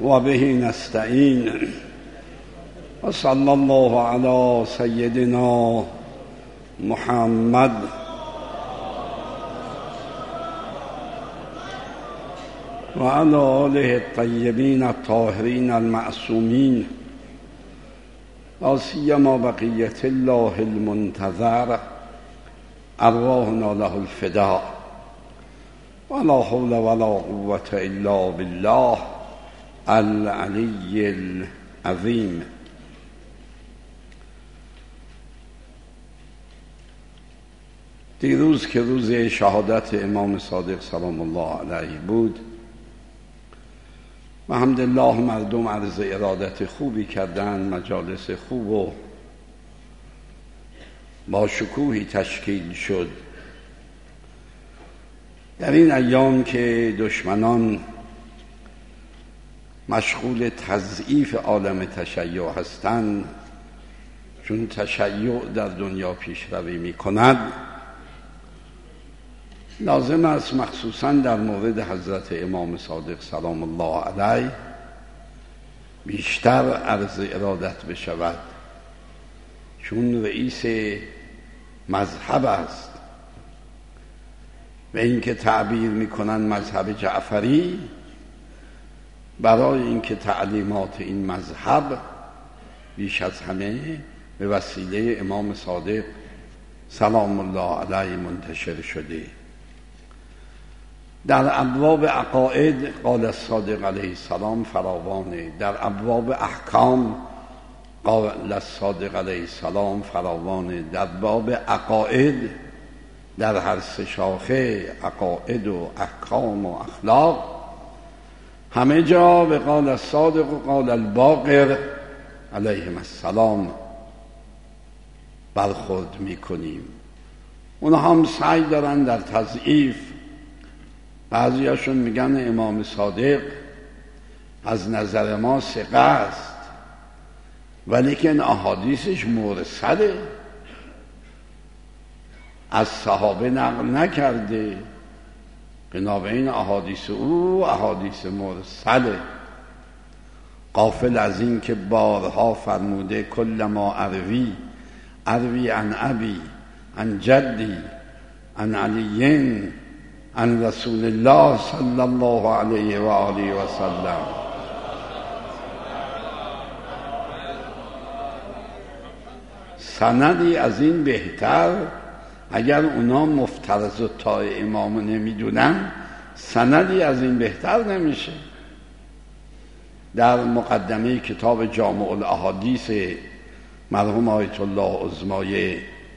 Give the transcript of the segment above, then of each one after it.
وبه نستعين وصلى الله على سيدنا محمد وعلى آله الطيبين الطاهرين المعصومين لا سيما بقية الله المنتظر أرواحنا له الفداء ولا حول ولا قوة إلا بالله العلی العظیم. دیروز که روز شهادت امام صادق سلام الله علیه بود، الحمدلله مردم عرض ارادت خوبی کردن، مجالس خوب و با شکوهی تشکیل شد. در این ایام که دشمنان مشغول تضعیف عالم تشیع هستند، چون تشیع در دنیا پیشروی می کند، لازم است مخصوصا در مورد حضرت امام صادق سلام الله علیه بیشتر عرض ارادت بشود، چون رئیس مذهب است و اینکه تعبیر می کنند مذهب جعفری، برای اینکه تعلیمات این مذهب بیش از همه به وسیله امام صادق سلام الله علیه منتشر شده. در ابواب عقاید قال الصادق علیه السلام فراوانه، در ابواب احکام قال الصادق علیه السلام فراوانه، در باب عقاید در هر سه شاخه عقاید و احکام و اخلاق همه جا به قال الصادق و قال الباقر علیهم السلام برخورد میکنیم. اونها هم سعی دارن در تضعیف. بعضیاشون میگن امام صادق از نظر ما ثقه است، ولیکن احادیثش مرسله، از صحابه نقل نکرده، بنابراین احادیث او احادیث مرسله. غافل از این که بارها فرموده کل ما اروی عن ابی عن جدی عن علی عن رسول الله صلی الله علیه و آله و سلم. سندی از این بهتر، اگر اونا مفترض و طاع امامو نمیدونن، سندی از این بهتر نمیشه. در مقدمه کتاب جامع الاحادیث مرحوم آیت الله عظمای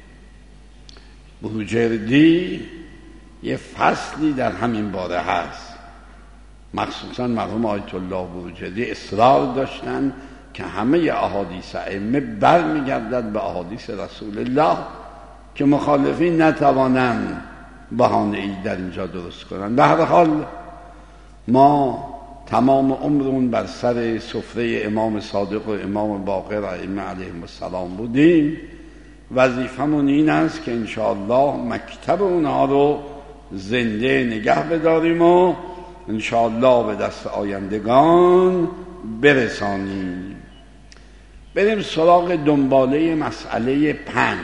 بروجردی یه فصلی در همین باره هست. مخصوصا مرحوم آیت الله بروجردی اصرار داشتن که همه احادیث ائمه برمیگردد به احادیث رسول الله که مخالفین نتوانند بهانه‌ای در اینجا درست کنند. به هر حال ما تمام عمرمون بر سر سفره امام صادق و امام باقر ائمه علیهم السلام بودیم. وظیفمون این است که انشاءالله مکتب اونها رو زنده نگه بداریم و انشاءالله به دست آیندگان برسانیم. بریم سراغ دنباله مسئله 5.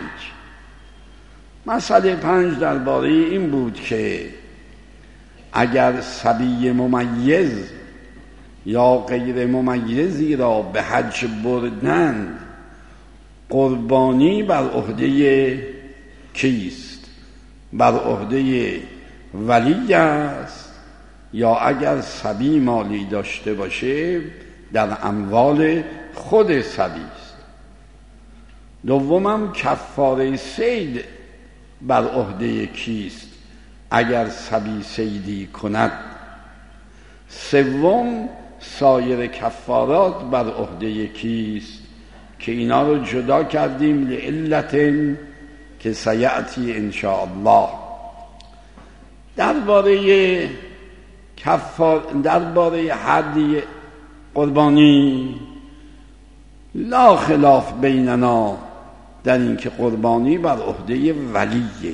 مسئله 5 درباره این بود که اگر صبی ممیز یا غیر ممیزی را به حج بردند، قربانی بر عهده کیست؟ بر عهده ولی است، یا اگر صبی مالی داشته باشه در اموال خود صبی است. دومم کفاره صید بر عهده کیست اگر صبی صیدی کند. سوم سایر کفارات بر عهده کیست که اینا رو جدا کردیم لعلت که سیأتی انشاءالله. درباره هدی قربانی لا خلاف بیننا در این که قربانی بر عهده ولیه.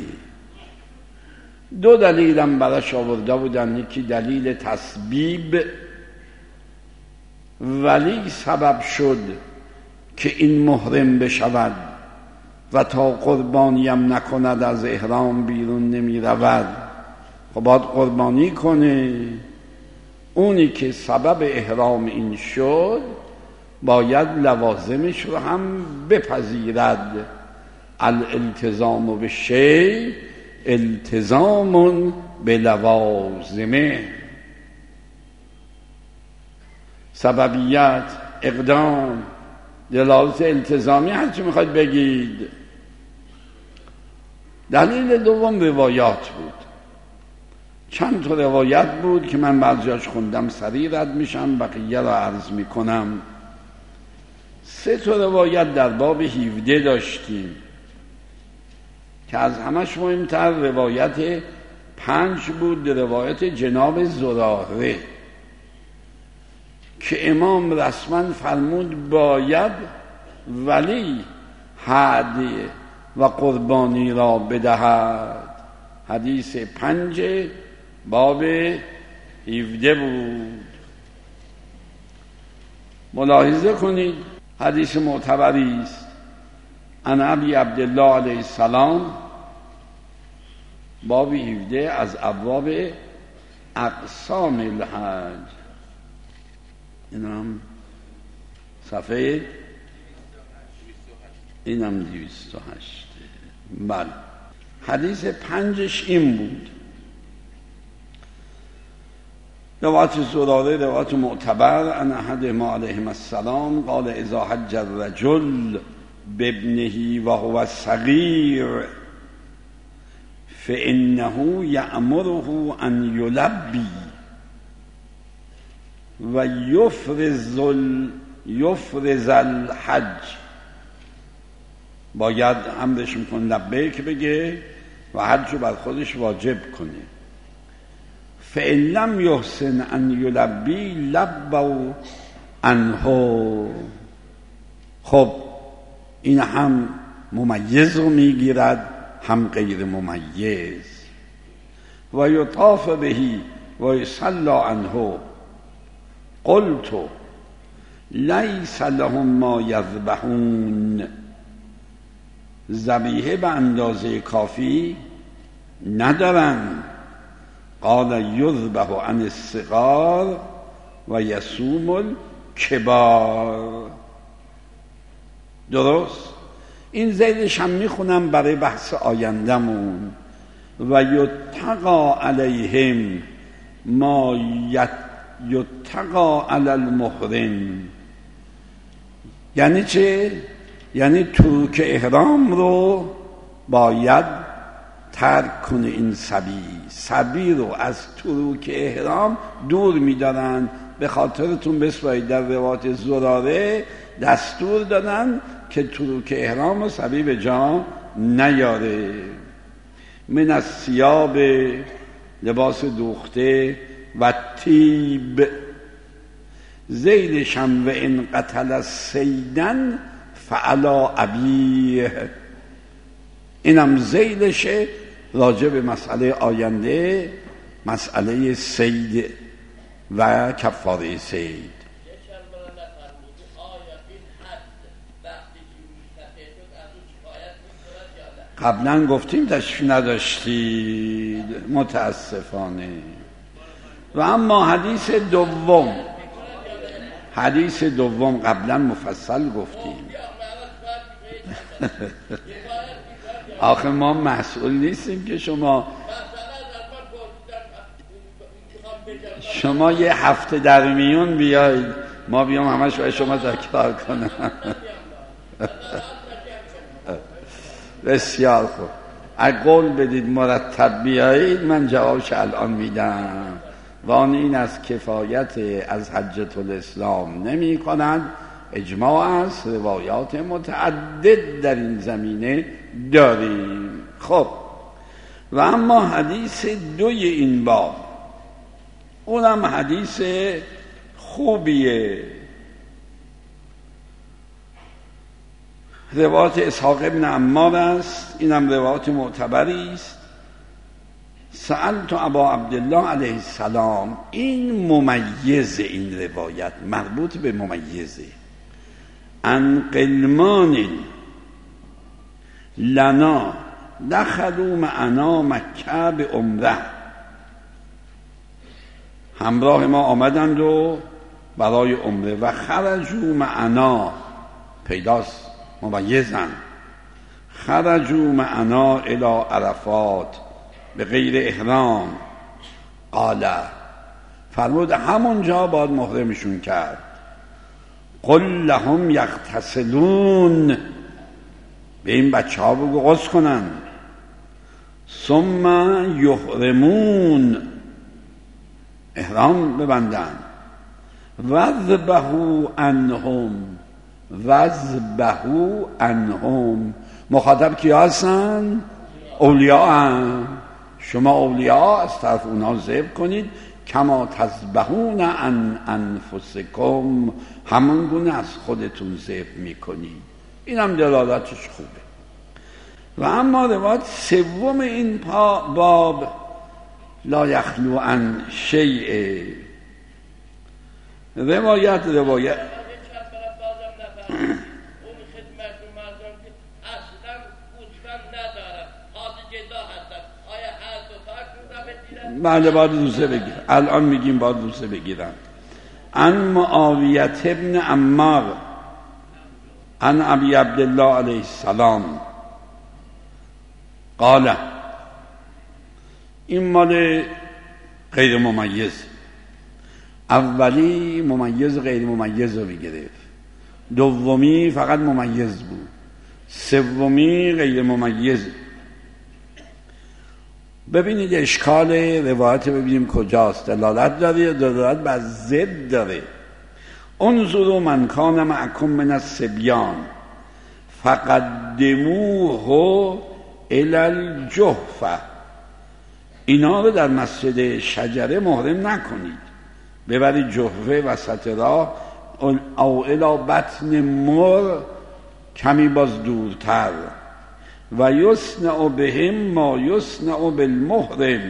2 دلیلم براش آورده بودن. یکی دلیل تسبیب ولی سبب شد که این محرم بشود و تا قربانیم نکند از احرام بیرون نمی رود، خب باید قربانی کنه. اونی که سبب احرام این شد باید لوازمش رو هم بپذیرد. الالتزام به شیء التزام به لوازمه. سببیت، اقدام، دلالت التزامی، هر چی میخواید بگید. دلیل دوم روایات بود. چند تا روایت بود که من بعضیاش خوندم سریع رد میشم، بقیه را عرض میکنم. 3 تا روایت در باب 17 داشتیم که از همش مهمتر روایت 5 بود، روایت جناب زراره که امام رسما فرمود باید ولی هدیه و قربانی را بدهد. حدیث 5 باب 17 بود. ملاحظه کنید حدیث معتبری است. عن ابی عبدالله علیه السلام، باب 17 از ابواب اقسام الحج. اینم صفحه 208. بله، حدیث 5 این بود. روایت زراره روایت معتبر. ان احدهم علیهم السلام قال اذا حج الرجل بابنه وهو صغیر فانه یأمره ان یلبی و یفرز الحج. باید امرش میکن لبیک بگه و حج رو بر خودش واجب کنه. فإن لم يحسن ان یلبی لبوا عنه. خب این هم ممیز رو میگیرد هم غیر ممیز. و یطاف بهی و یصلی عنه. قلت لیس لهم ما یذبحون. ذبیحه به اندازه کافی ندارن. قال یذبح عن الصغار و یصوم الکبار. درست؟ این زیدش هم میخونم برای بحث آیندمون. و یتقا علیهم ما یتقا علی المحرم. یعنی چه؟ یعنی ترک احرام رو باید ترک کنه. این صبی رو از ترک احرام دور میدارن. به خاطرتون بسپارید در روایت زراره دستور دادن که ترک احرام و صبی به جا نیاره. من از ثیاب، لباس دوخته و تیب. زیدشم و ان قتل سیدن فعلا ابیه. اینم زیدشه راجع به مسئله آینده، مسئله صید و کفاره صید. قبلا گفتیم تشریف نداشتید متاسفانه. و اما حدیث دوم قبلا مفصل گفتیم. آخه ما مسئول نیستیم که شما یه هفته در میون بیایید ما بیام همش باید شما تکرار کنم. بسیار خوب. اگه قول بدید مرتب بیایید من جوابش الان میدم. و آن این از کفایت از حجة الاسلام نمی کند. اجماع است، روایات متعدد در این زمینه داریم. خب و اما حدیث 2 این باب، اونم حدیث خوبیه. روایت اسحاق ابن عمار است. اینم روایت معتبری است. سألت ابا عبدالله علیه السلام، این ممیز، این روایت مربوط به ممیزه، عن قلمان لنا دخلوا معنا مکه به عمره، همراه ما آمدند و برای عمره، و خرجوا معنا، پیداست ممیزن، خرجوا معنا الی عرفات به غیر احرام، قال فرمود همونجا باید محرمشون کرد، قل لهم یغتسلون، به این بچه ها بگو غسل کنن، ثم یحرمون، احرام ببندن، وذبحوا عنهم، وذبحوا عنهم، مخاطب کیا هستن؟ اولیاء هم. شما اولیاء از طرف اونا ذبح کنید، کما تذبحون عن انفسکم، همون گونه از خودتون ذبح میکنید. این هم دلالتش خوبه. و اما روایت سوم این باب، لا یخلو عن شیء، روایت بله باید روزه بگیرن، الان میگیم باید روزه بگیرن. عن معاویه ابن عمار عن ابی عبدالله علیه السلام قال، این مال غیر ممیز، اولی ممیز غیر ممیز رو بگرفت، دومی فقط ممیز بود، سومی غیر ممیز. ببینید اشکال روایت ببینیم کجاست، دلالت داره یا دلالت بر ضد داره. انظروا من کان معکم من الصبیان فقدموه الی الجحفه، اینا رو در مسجد شجره محرم نکنید، ببرید جحفه وسط راه، او الی بطن مر، کمی باز دورتر، و یصنع بهم ما یصنع بالمحرم،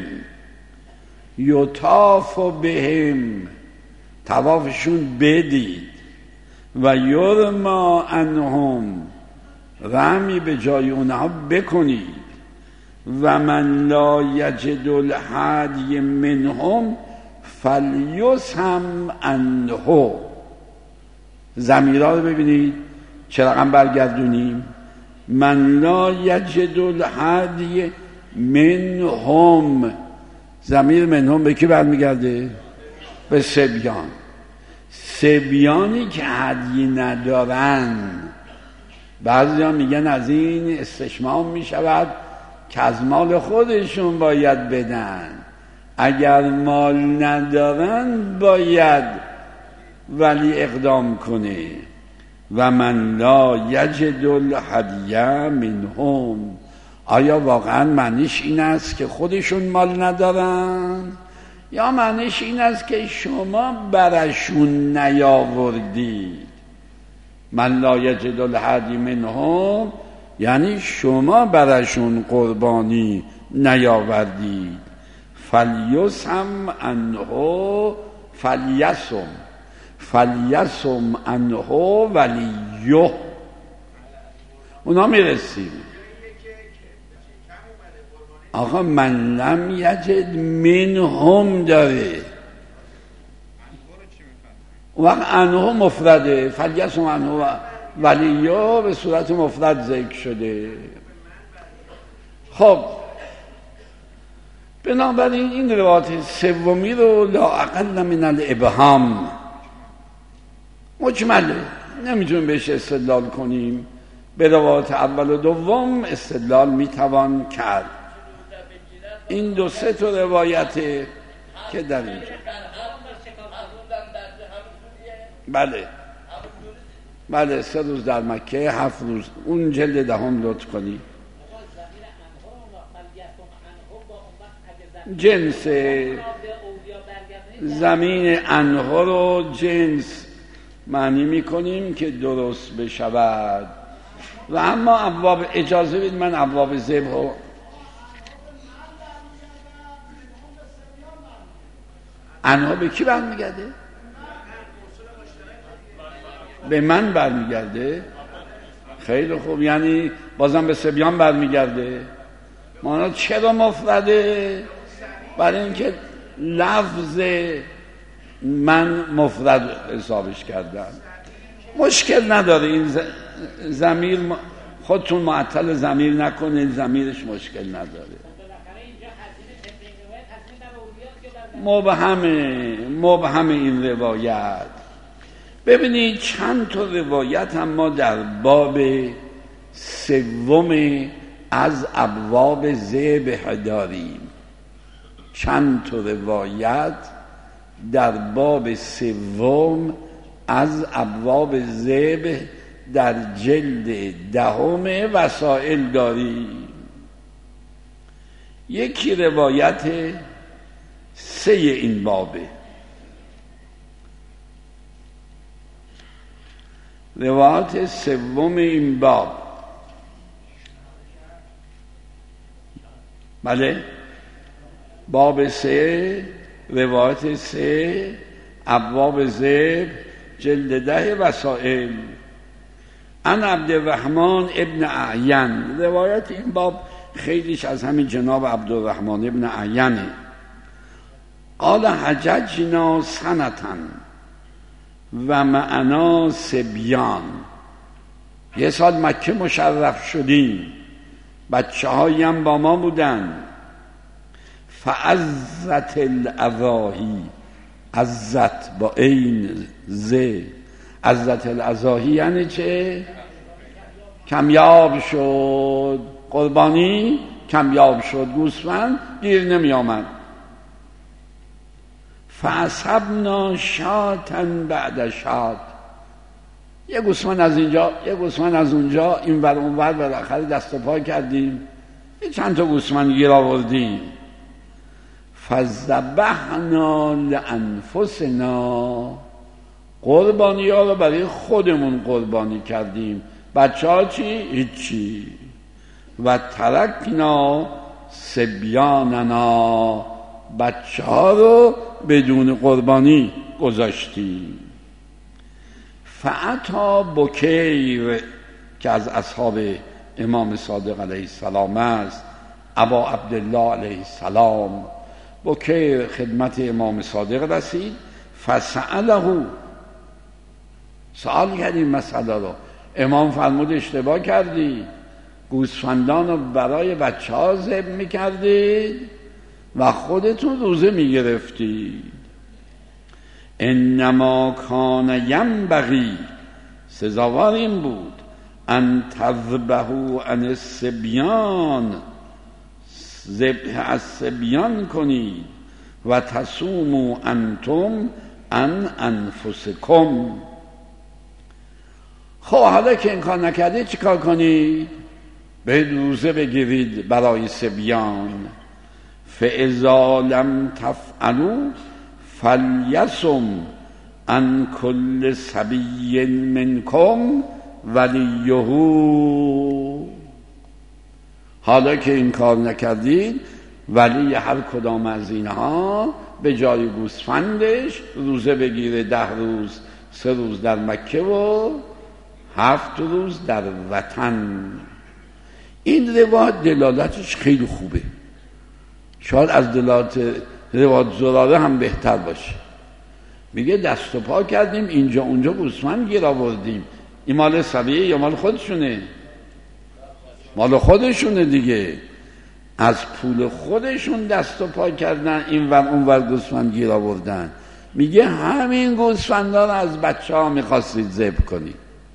یطاف بهم، طوافشون بدید، و یرما عنهم، رمی به جای اونها بکنید، و من لا یجد الهدی منهم فلیسهم عنه. ضمیرها رو ببینید چرا هم برگردونیم، من لا یجد الهدی منهم، ضمیر منهم به کی برمیگرده؟ به صبیان. صبیانی که هدیه ندارن، بعضی ها میگن از این استشمام میشود که از مال خودشون باید بدن، اگر مال ندارن باید ولی اقدام کنه. و من لا یجد الهدیه منهم، آیا واقعا معنیش این است که خودشون مال ندارن، یا معنیش این است که شما برشون نیاوردید؟ من لا یجد الهدی منهم یعنی شما برشون قربانی نیاوردید. فلیسم عنه، فلیسم عنه ولیه، اونا میرسیم. آقا من لم یجد منهم داره، وقت عنه مفرده، فلیسم عنه ولیه به صورت مفرد ذکر شده. خب بنابراین این روایت سومی رو لا اقل من الابهام مجمله، نمیتونیم بهش استدلال کنیم. به روایت اول و دوم استدلال میتوان کرد. این دو سه تا روایته که در اینجا، بله 3 روز در مکه، 7 روز اون جلد دهم لطف کنی. جنس زمین انها رو جنس معنی میکنیم که درست بشود. و اما ابواب، اجازه بدید من ابواب ذبح رو عنها به کی برمیگرده؟ به من برمیگرده. خیلی خوب، یعنی بازم به صبیان برمیگرده. مانا چرا مفرده؟ برای اینکه لفظ من مفرد حسابش کردم. مشکل نداره، این ضمیر خودتون معطل ضمیر نکنید، ضمیرش مشکل نداره. مبهم این روایت. ببینید چند تا روایت هم ما در باب سوم از ابواب ذبح داریم. چند تا روایت در باب سوم از ابواب ذبح در جلد 10 وسائل داریم. یکی روایت 3 این بابه، روایت سوم این باب. بله، باب 3 روایت 3 ابواب ذبح جلد 10 وسائل. عن عبدالرحمن ابن اعین. روایت این باب خیلیش از همین جناب عبدالرحمن ابن اعینه. قال حججنا سنتن و معنا صبیان. یه سال مکه مشرف شدیم، بچه هایی هم با ما بودن. فعزت الاضاحی، عزت با این ز، عزت الاضاحی یعنی چه؟ کمیاب شد، قربانی کمیاب شد، گوسفند گیر نمی آمد. فعصبنا شاتن بعد شات، یه گوسفند از اینجا یه گوسفند از اونجا، این ور اون ور، بالاخره دست و پا کردیم، یه چند تا گوسفند گیر آوردیم. فذبحنا لانفسنا، قربانی ها رو برای خودمون قربانی کردیم. بچه ها چی؟ هیچی. و ترکنا صبیاننا، بچه ها رو بدون قربانی گذاشتیم. فعطا بکیر که از اصحاب امام صادق علیه السلام است، ابا عبدالله علیه السلام، بکیر خدمت امام صادق رسید. فسأله، سوال کردیم مسئله رو. امام فرمود اشتباه کردی، گوسفندان رو برای بچه ها ذبح میکردید و خودتون روزه میگرفتید. انما کان ینبغی، سزاوار این بود، ان تذبحوا عن الصبیان، ذبح از صبیان کنید، و تصوموا انتم عن انفسکم. خب حالا که این کار نکردید چی کار کنید؟ به روزه بگیرید برای صبیان. فاذا لم تفعلوا فلیصم عن کل صبی منکم ولیه. حالا که این کار نکردید، ولی هر کدام از اینها به جای گوسفندش روزه بگیره 10 روز، 3 روز در مکه و 7 روز در وطن. این روایت دلالتش خیلی خوبه، شاید از دلالت روایت زراره هم بهتر باشه. میگه دست و پا کردیم، اینجا اونجا گوسفند گیر آوردیم. این مال صبیه یا مال خودشونه؟ مال خودشونه دیگه، از پول خودشون دست و پا کردن، این ور اون ور گوسفند گیر آوردن. میگه همین گوسفندا رو از بچه ها میخواستید ذبح کنید.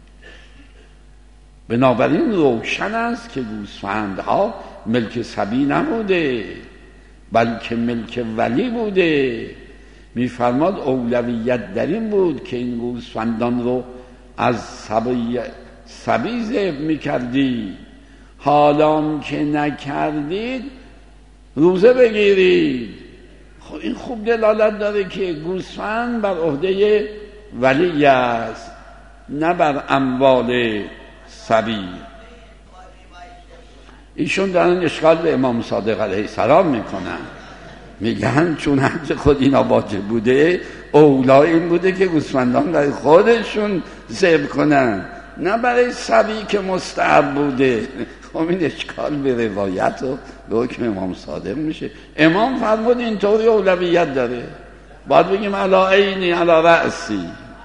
بنابراین روشن است که گوسفندها ملک صبی نبوده، بلکه ملک ولی بوده. میفرماد اولویت در این بود که این گوسفندان رو از صبی ذبح میکردی، حالا که نکردید روزه بگیرید. خب این خوب دلالت داره که گوسفند بر عهده ولی است، نه بر اموال صبی. ایشون دارن اشکال به امام صادق علیه السلام میکنن. میگن چون حج خود اینا واجب بوده، اولا این بوده که گوسفندان برای خودشون ذبح کنن، نه برای صبی که مستحب بوده. خب این اشکال به روایت و به حکم امام صادق میشه. امام فرمود اینطوری اولویت داره، باید بگیم علا عینی علا رأسی.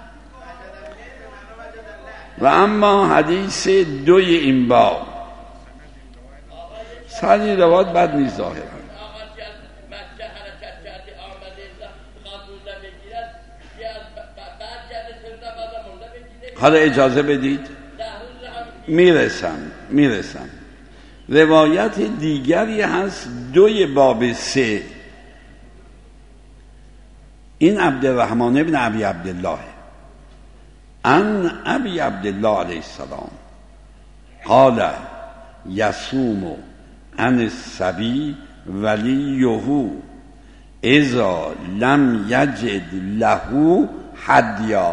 و اما حدیث دوی این باب سنی روایت بد نیست ظاهرا. حالا اجازه بدید میرسم. روایت دیگری هست دوی باب 3. این عبدالرحمن ابن ابی عبدالله عن ابی عبدالله علیه السلام قال یصوم عن الصبی ولیه اذا لم یجد له هدیا.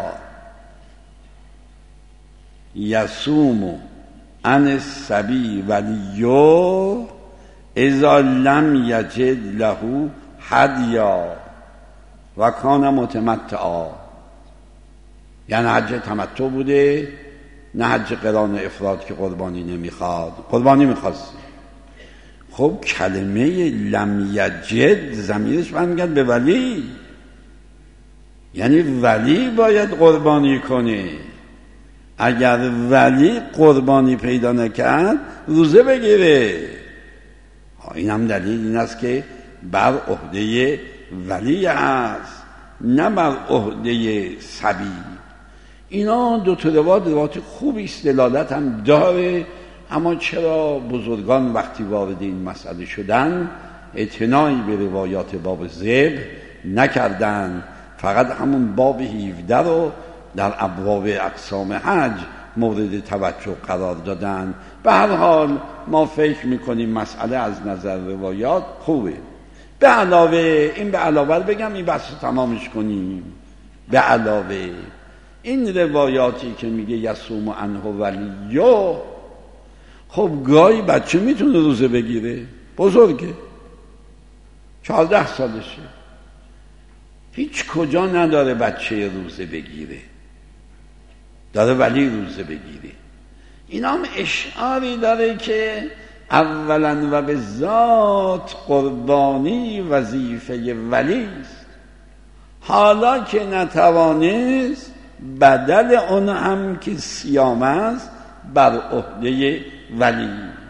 یصوم عن الصبی ولیه اذا لم یجد له هدیا و کان متمتعا. یعنی حج تمتع بوده، نه حج قران و افراد که قربانی نمیخواد. قربانی میخواست. خب کلمه لم یجد ضمیرش برمیگرده به ولی، یعنی ولی باید قربانی کنه. اگر ولی قربانی پیدا نکرد روزه بگیره. این هم دلیل این است که بر عهده ولی است، نه بر عهده صبی. اینا دو تا روایت خوبی است، دلالت هم داره. اما چرا بزرگان وقتی وارد این مسئله شدن اعتنایی به روایات باب ذبح نکردن، فقط همون باب 17 رو در ابواب اقسام حج مورد توجه قرار دادن. به هر حال ما فکر میکنیم مسئله از نظر روایات خوبه. به علاوه بگم این بحث رو تمامش کنیم. به علاوه این روایاتی که میگه یصوم عنه ولیه، خب گاهی بچه میتونه روزه بگیره، بزرگه 14 سالشه، هیچ کجا نداره بچه روزه بگیره، داره ولی روزه بگیره. این هم اشعاری داره که اولا و به ذات قربانی وظیفه ولی است، حالا که نتوانست بدل اون هم که صیام است بر عهده ولی.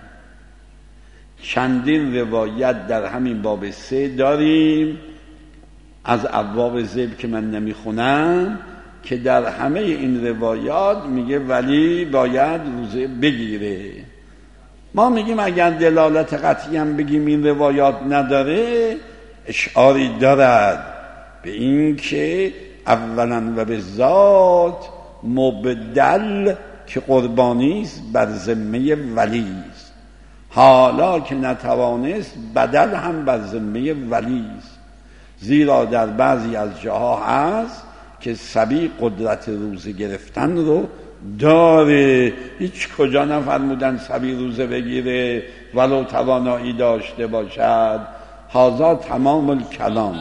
چندین روایت در همین باب 3 داریم از ابواب ذبح که من نمیخونم که در همه این روایات میگه ولی باید روزه بگیره. ما میگیم اگر دلالت قطعی هم بگیم این روایات نداره، اشعاری دارد به این که اولا و به ذات مبدل که قربانی است بر ذمه ولی است، حالا که نتوانست بدل هم بر ذمه ولی است. زیرا در بعضی از جاها هست که صبی قدرت روزه گرفتن رو داره، هیچ کجا نفرمودن صبی روزه بگیره ولو توانایی داشته باشد. هذا تمام الکلام.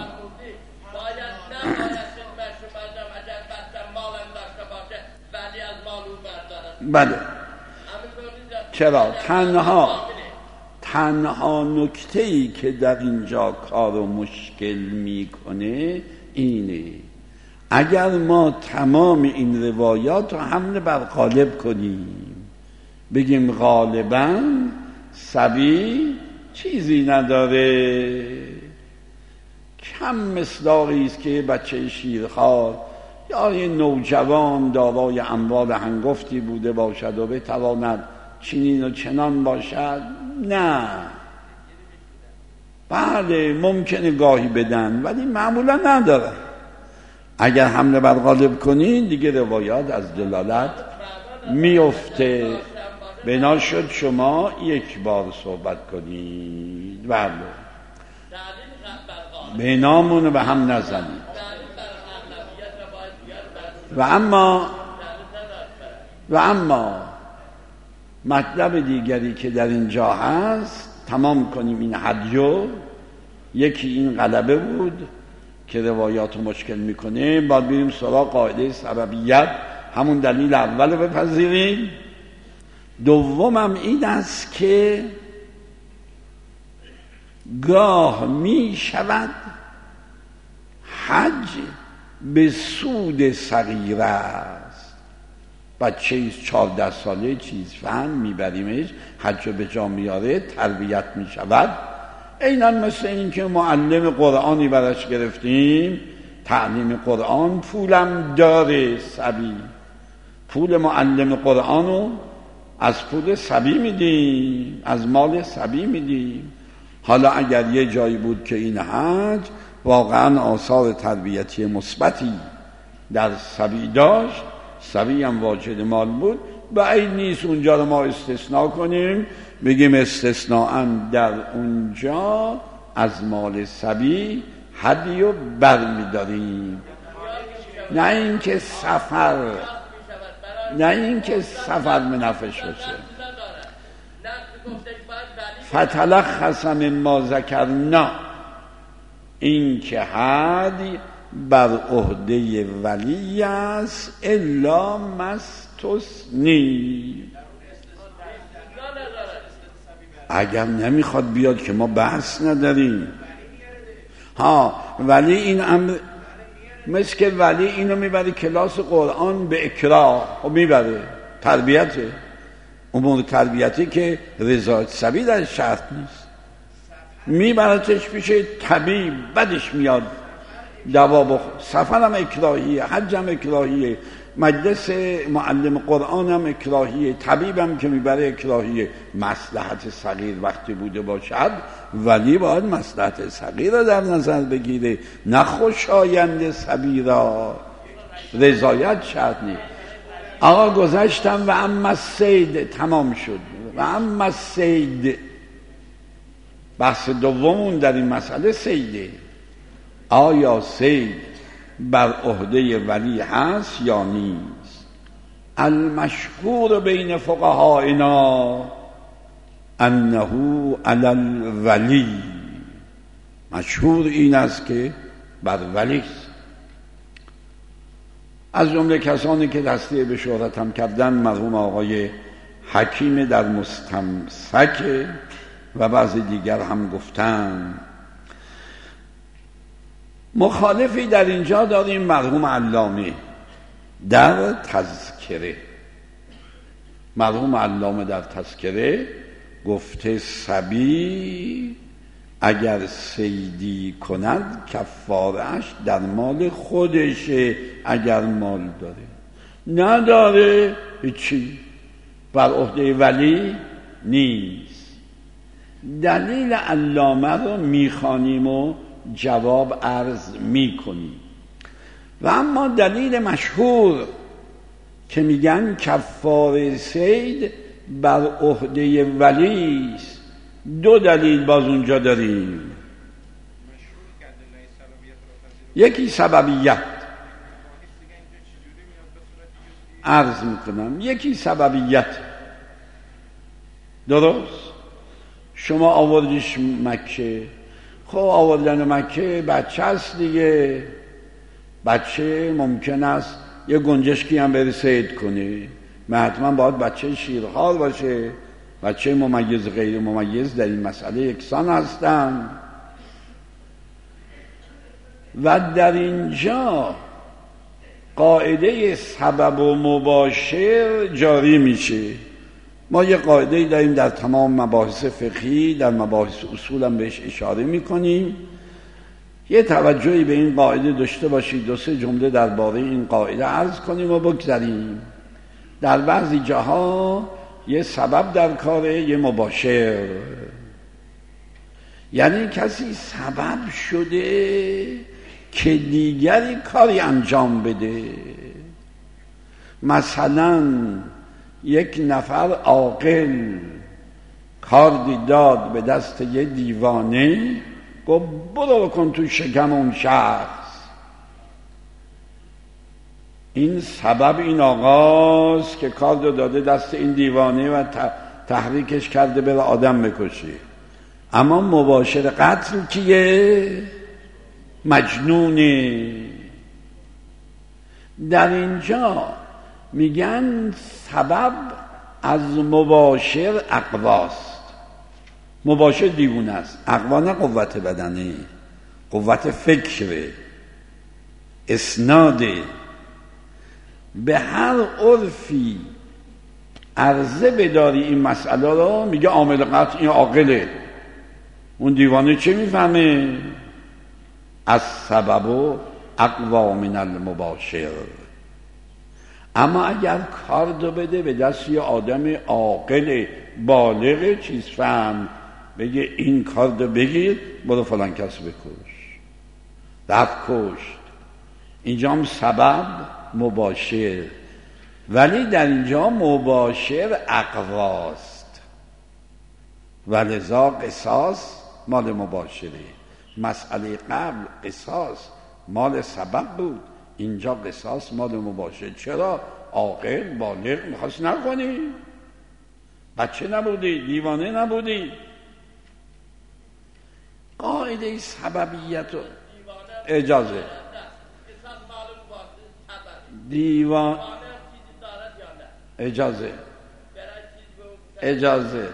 بله. چرا؟ تنها نکته‌ای که در اینجا کارو مشکل میکنه اینه اگر ما تمام این روایات رو حمل بر غالب کنیم، بگیم غالباً صبی چیزی نداره، کم مصداقی است که بچه شیرخوار یا یه نوجوان دارای اموال هنگفتی بوده باشد و بتواند چنین و چنان باشد. نه، بله ممکنه گاهی بدن ولی معمولا نداره. اگر حمله بر غالب کنین دیگه روایات از دلالت میفته. بنا شد شما یک بار صحبت کنید، بله بنامونو به هم نزنید. و اما مطلب دیگری که در اینجا هست، تمام کنیم این هدیو. یکی این غلبه بود که روایات رو مشکل میکنه. باید بریم سراغ قاعده سببیت، همون دلیل اول رو بپذیریم. دومم این است که گاه می شود حج به سود صغیر است. بچه 14 ساله چیز فهم میبریمش، حج به جا میاره، تربیت میشود. عیناً مثل این که معلم قرآنی براش گرفتیم، تعلیم قرآن پولم داره صبی، پول معلم قرآنو از پول صبی میدیم، از مال صبی میدیم. حالا اگر یه جایی بود که این حج واقعا آثار تربیتی مثبتی در صبی داشت، صبی هم واجد مال بود، بعید نیست اونجا رو ما استثناء کنیم، بگیم استثناءً در اونجا از مال صبی هدیو برمی‌داریم. نه اینکه سفر منفش باشه. فتلخص مما ذکرنا، این که هدی بر عهده ولی است الا مستثنی. اگر نمیخواد بیاد که ما بحث نداریم. ولی این امر مثل که ولی اینو میبره کلاس قرآن به اکراه و میبره تربیته، امور تربیتی که رضایت صبی در شرط نیست، میبرتش پیش طبیب، بدش میاد دوا سفرم اکراهیه، حجم اکراهیه، مجلس معلم قرآن هم اکراهیه، طبیبم که میبره اکراهیه. مصلحت صغیر وقتی بوده باشد ولی باید مصلحت صغیر را در نظر بگیره، نه خوشایند صبی را. رضایت شرط نیست. آقا گذشتم و اما السید تمام شد. و اما السید، بحث دومون در این مسئله سیده. آیا سید بر عهده ولی هست یا نیست؟ المشهور بین فقهائنا انه علی الولی، مشهور این است که بر ولی است. از جمله کسانی که دسته به شهرت هم کردن مرحوم آقای حکیم در مستمسک و بعضی دیگر هم گفتن. مخالفی در اینجا داریم مرحوم علامه در تذکره. مرحوم علامه در تذکره گفته صبی اگر صیدی کند کفاره‌اش در مال خودشه، اگر مال داره. نداره هیچی، بر عهده ولی نیست. دلیل علامه رو میخوانیم و جواب عرض میکنیم. و اما دلیل مشهور که میگن کفاره صید بر عهده ولی است، دو دلیل باز اونجا داریم. یکی سببیت عرض میکنم، یکی سببیت. درست؟ شما آوردیش مکه، خب آوردن مکه بچه هست دیگه، بچه ممکن است یه گنجشکی هم بره صید کنه، حتما باید بچه شیرخوار باشه. بچه ممیز غیر ممیز در این مسئله یکسان هستن. و در اینجا قاعده سبب و مباشر جاری میشه. ما یه قاعده داریم در تمام مباحث فقهی، در مباحث اصول هم بهش اشاره میکنیم. یه توجهی به این قاعده داشته باشید، دو سه جمله درباره این قاعده عرض کنیم و بگذاریم. در بعضی جاها یه سبب در کاره، یه مباشر، یعنی کسی سبب شده که دیگری کاری انجام بده. مثلا یک نفر عاقل کاردی داد به دست یه دیوانه، گفت برو بکن تو شکم اون شخص. این سبب این آقاست که کاردو داده دست این دیوانه و تحریکش کرده بره آدم بکشه. اما مباشر قتل کیه؟ مجنونه. در اینجا میگن سبب از مباشر اقواست. مباشر دیوونه است، اقوا نه قوت بدنه، قوت فکره، اسناده. به هر عرفی عرضه بداری این مسئله رو، میگه عامل قتل این عاقله. اون دیوانه چه میفهمه؟ از سبب اقوا من المباشر. اما اگر کار دو بده به دست یه آدم عاقل بالغ چیز فهم، بگه این کار دو بگیر برو فلان کس بکش، رفت کشت، اینجا هم سبب مباشر، ولی در اینجا مباشر اقواست و لذا قصاص مال مباشره. مسئله قبل قصاص مال سبب بود، اینجا قصاص مال مباشر. چرا؟ عاقل بالغ میخواست نکنی، بچه نبودی، دیوانه نبودی. قاعده سببیت و اجازه دیوان اجازه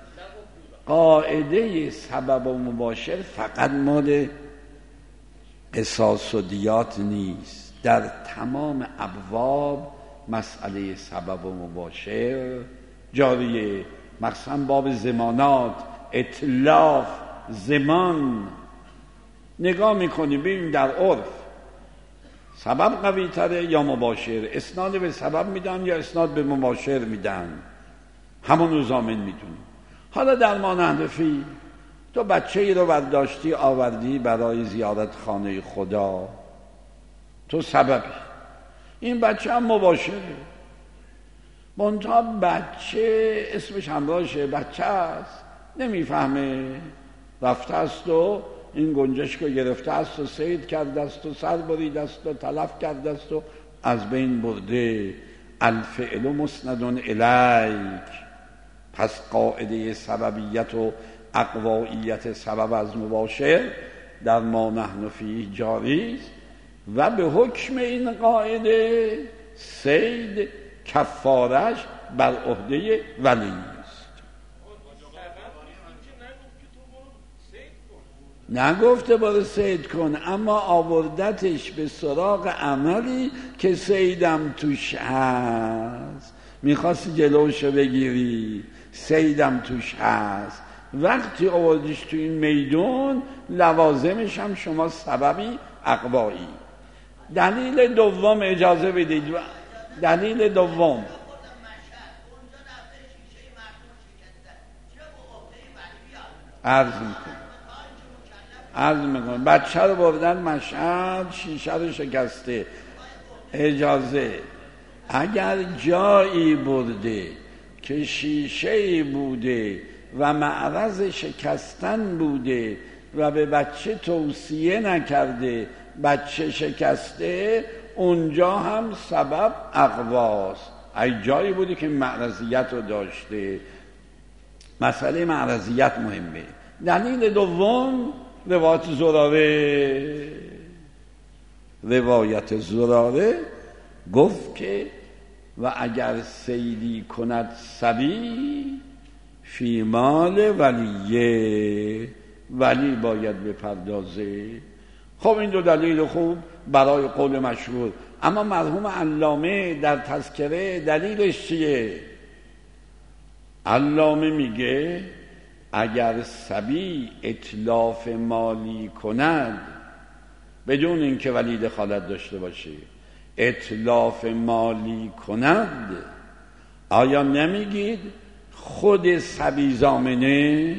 قاعده سبب و مباشر فقط مال قصاص و دیات نیست. در تمام ابواب مسئله سبب و مباشر جاریه، مخصوصا باب زمانات، اتلاف زمان. نگاه میکنیم ببینیم در عرف سبب قوی تره یا مباشر، اسناد به سبب میدن یا اسناد به مباشر میدن، همون رو ضامن میدونیم. حالا در مانحنفی تو بچه ای رو برداشتی آوردی برای زیارت خانه خدا، تو سببی، این بچه هم مباشره. منتها بچه اسمش همراهشه، بچه است، نمیفهمه، رفته است و این گنجشک رو گرفته است و صید کرده است و سر بریده است و تلف کرده است و از بین برده. الفعل مسند الیک. پس قاعده سببیت و اقوائیت سبب از مباشر در ما نحن فیه جاری است و به حکم این قاعده صید کفارش بر عهده ولی است. نگفته برو صید کن، اما آوردتش به سراغ عملی که صیدم توش هست، میخواستی جلوشو بگیری، صیدم توش هست. وقتی آوردیش تو این میدون لوازمش هم شما سببی اقوایی. دلیل دوم اجازه بدید، دلیل دوم عرض میکنم بچه رو بردن مشهد، شیشه رو شکسته. اجازه اگر جایی برده که شیشه بوده و معرض شکستن بوده و به بچه توصیه نکرده، بچه شکسته، اونجا هم سبب اقواست. ای جایی بوده که معرضیت رو داشته. مسئله معرضیت مهمه. دلیل دوم روایت زراره. روایت زراره گفت که و اگر صیدی کند صبی فی مال ولیه، ولی باید بپردازه. خب این دو دلیل خوب برای قول مشهور. اما مرحوم علامه در تذکره دلیلش چیه؟ علامه میگه اگر صبی اتلاف مالی کند بدون اینکه ولی دخالت داشته باشه، اتلاف مالی کند، آیا نمیگید خود صبی ضامنه؟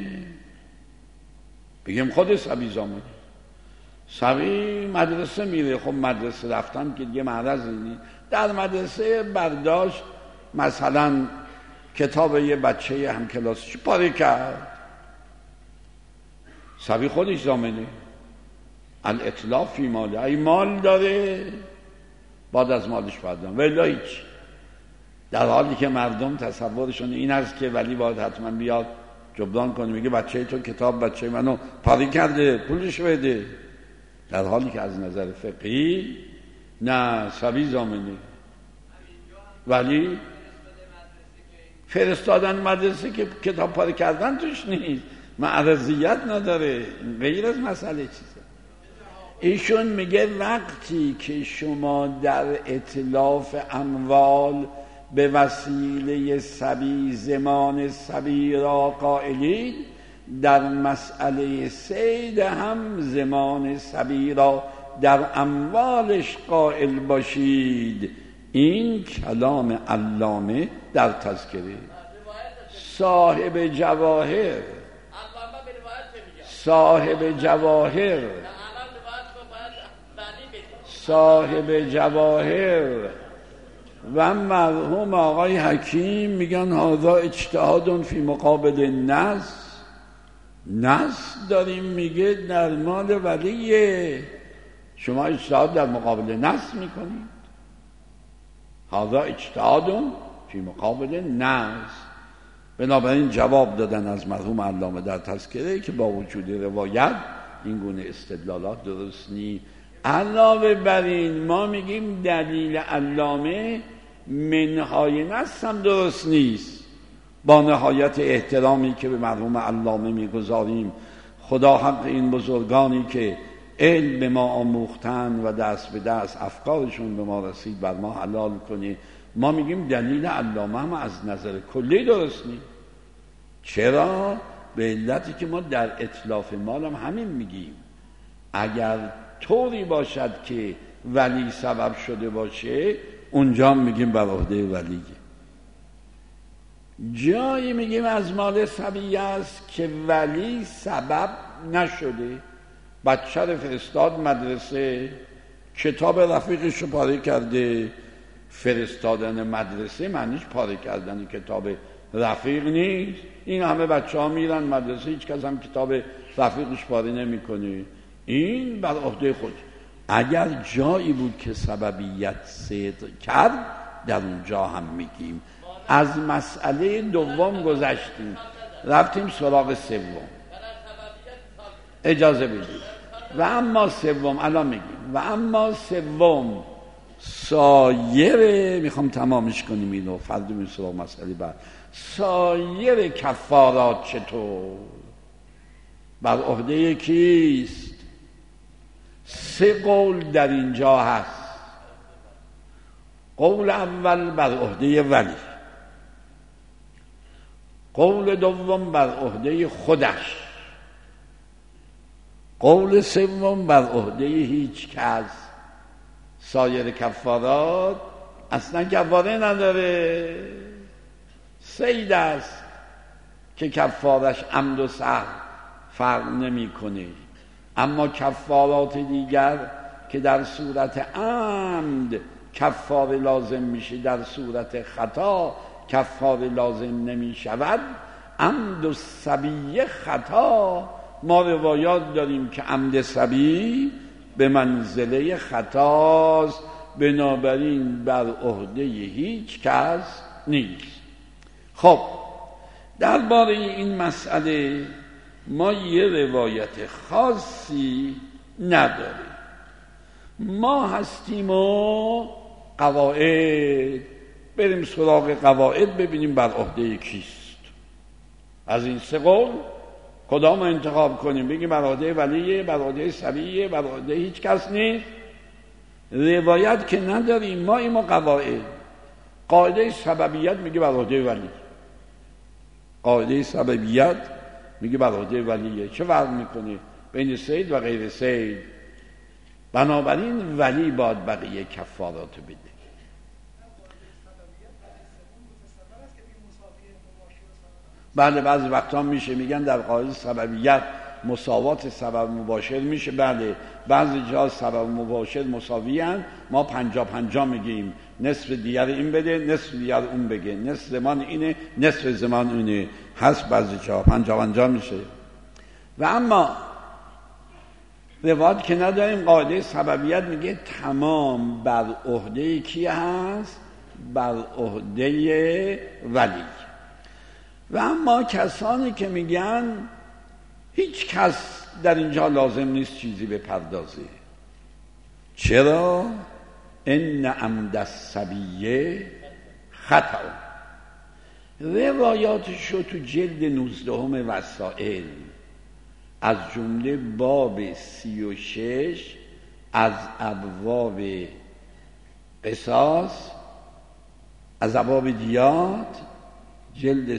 بگیم خود صبی ضامنه. صبی مدرسه میره، خب مدرسه رفتن که دیگه معرض نیست. در مدرسه برداشت مثلا کتاب یه بچه همکلاسیش پاره کرد، صبی خودش ضامنه. الاتلاف فی ماله، ای مال داره بعد از مالش پرداخت، ولی هیچ. در حالی که مردم تصورشون این است که ولی باید حتما بیاد جبران کنه، میگه بچه تو کتاب بچه منو پاری کرده، پولش بده. در حالی که از نظر فقهی نه، صبی ضامنه. ولی فرستادن مدرسه که کتاب پاره کردن توش نیست، معرضیت نداره، غیر از مسئله چیزه. ایشون میگه وقتی که شما در اتلاف اموال به وسیله صبی زمان صبی را قائلید، در مسئله صید هم زمان صبی را در اموالش قائل باشید. این کلام علامه در تذکره. صاحب جواهر و مرحوم آقای حکیم میگن هذا اجتهاد فی مقابل نص داریم میگه در مال ولیه، شما اجتهاد در مقابل نص میکنید. هذا اجتهاد فی مقابل نص. بنابراین جواب دادن از مرحوم علامه در تذکره که با وجود روایت این گونه استدلالات درست نیست. علاوه بر این ما میگیم دلیل علامه منهای نص هم درست نیست. با نهایت احترامی که به مرحوم علامه میگذاریم، خدا حق این بزرگانی که علم به ما آموختن و دست به دست افکارشون به ما رسید بر ما حلال کنه. ما میگیم دلیل علامه هم از نظر کلی درست نیست. چرا؟ به علتی که ما در اتلاف مال هم همین میگیم، اگر طوری باشد که ولی سبب شده باشه اونجا میگیم بر عهده ولیه. جایی میگیم از مال صبی است که ولی سبب نشده، بچه رو فرستاد مدرسه، کتاب رفیقش رو پاره کرده. فرستادن مدرسه معنیش پاره کردن کتاب رفیق نیست. این همه بچه ها میرن مدرسه، هیچ کس هم کتاب رفیقش پاره نمی کنه. این بر عهده خود. اگر جایی بود که سببیت صدق کرد در اونجا هم میگیم. از مسئله دوم گذشتیم، رفتیم سراغ سوم. اجازه بدید. و اما سوم الان میگیم. و اما سوم سایر، میخوام تمامش کنیم اینو، فردا میریم سراغ مسئله بعد. سایر کفارات چطور؟ بر عهده کیست؟ 3 قول در اینجا هست. قول اول بر عهده ولی، قول دوم بر عهده خودش، قول سوم بر عهده هیچ کس. سایر کفارات اصلا کفاره نداره. صید است که کفارش عمد و سهو فرق نمی کنه، اما کفارات دیگر که در صورت عمد کفاره لازم میشه، در صورت خطا کفاره لازم نمی شود. عمد و صبی خطا، ما روایات داریم که عمد صبی به منزله خطاست، بنابراین بر عهده هیچ کس نیست. خب درباره این مسئله ما یه روایت خاصی نداریم. ما هستیم و قواعد، بریم سراغ قواعد ببینیم بر عهده کیست. از این 3 قول کدام انتخاب کنیم؟ بگیم بر عهده ولیه، بر عهده صبیه، بر عهده هیچ کس نیست؟ روایت که نداریم. ما این قواعد. قاعده سببیت میگه بر عهده ولی، قاعده سببیت میگه بر عهده ولیه. چه فرق میکنه بین صید و غیر صید؟ بنابراین ولی باید بقیه کفارات بده. بله بعضی وقتا میشه میگن در قاعده سببیت مساوات سبب مباشر میشه. بله بعضی جا سبب مباشر مساوی هستند. ما 50-50 میگیم، نصف دیگر این بده، نصف دیگر اون بگه، نصف زمان اینه، نصف زمان اونه. هست بعضی جا 50-50 میشه. و اما روایت که نداریم. قاعده سببیت میگه تمام بر عهده کی هست؟ بر عهده ولی. و اما کسانی که میگن هیچ کس در اینجا لازم نیست چیزی بپردازه. چرا؟ ان عمد الصبی خطأ. روایاتشو تو جلد 19 وسائل از جمله باب 36 از ابواب قصاص، از ابواب دیات، جلد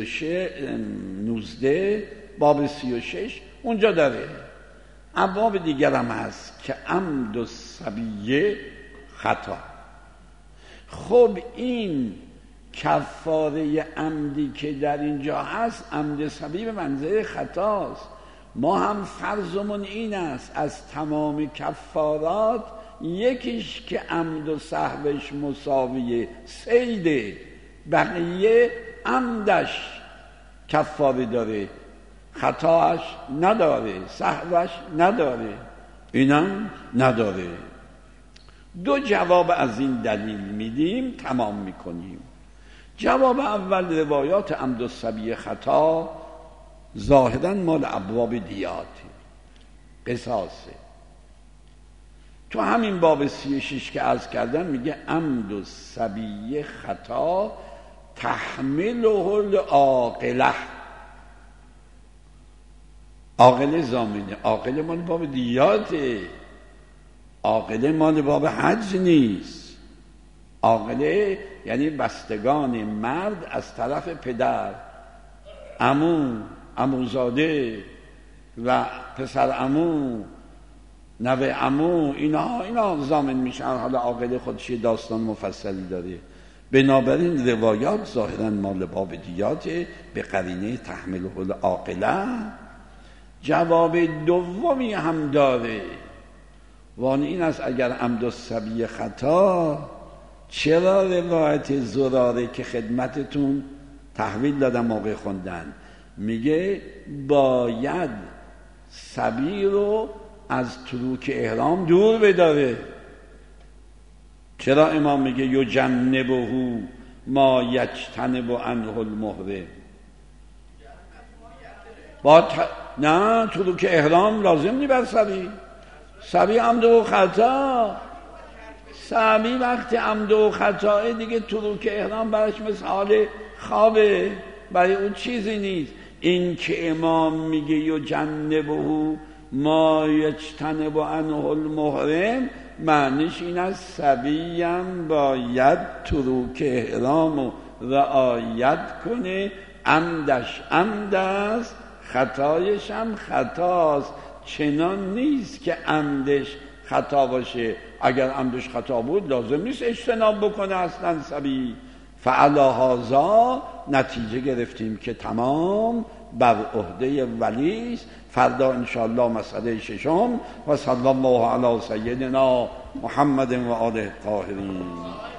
19 باب 36 اونجا داره. ابواب دیگر هم هست که عمد الصبی خطا. خب این کفاره عمدی که در اینجا هست، عمد صبی به منزله خطاست. ما هم فرضمون این است از تمام کفارات یکیش که عمد و سهوش مساوی سیده، بقیه عمدش کفاره داره، خطاش نداره، سهوش نداره، اینم نداره. دو جواب از این دلیل میدیم، تمام میکنیم. جواب اول، روایات عمد الصبی خطا ظاهرا مال ابواب دیات قصاصه. تو همین باب 36 که عرض کردم میگه عمد الصبی خطا تحمله العاقله. عاقله ضامنه، عاقله مال باب دیاته، عاقله مال باب حج نیست. عاقله یعنی بستگان مرد از طرف پدر، عمو، عموزاده و پسر عمو، نوه عمو، اینا ضامن میشن. حالا عاقله خودش داستان مفصلی داره. بنابراین روایات ظاهرا مال باب دیاته به قرینه تحمله العاقله. جواب دومی هم داره، وان این است اگر عمد الصبی خطا، چرا روایت زراره که خدمتتون تحویل دادم موقع خوندن میگه باید صبی رو از تروک احرام دور بداره؟ چرا امام میگه یجنبه ما یجتنب عنه المحرم؟ نه، تروک احرام لازم نی بر صبی. صبی عمد و خطا، صبی وقتی عمد و خطا دیگه تروک احرام برش مثل حال خوابه، برای اون چیزی نیست. این که امام میگه یجنبه ما یجتنب عنه المحرم، معنیش این است صبیم باید تروک احرام رو رعایت کنه. عمدش عمد است، خطایش هم خطاست. چنان نیست که عمدش خطا باشه. اگر عمدش خطا بود لازم نیست اجتناب بکنه اصلا صبی. فعلی هذا نتیجه گرفتیم که تمام بر عهده ولی است. فردا انشاءالله مسئله ششم. و صلی الله علی سیدنا محمد و آله الطاهرین.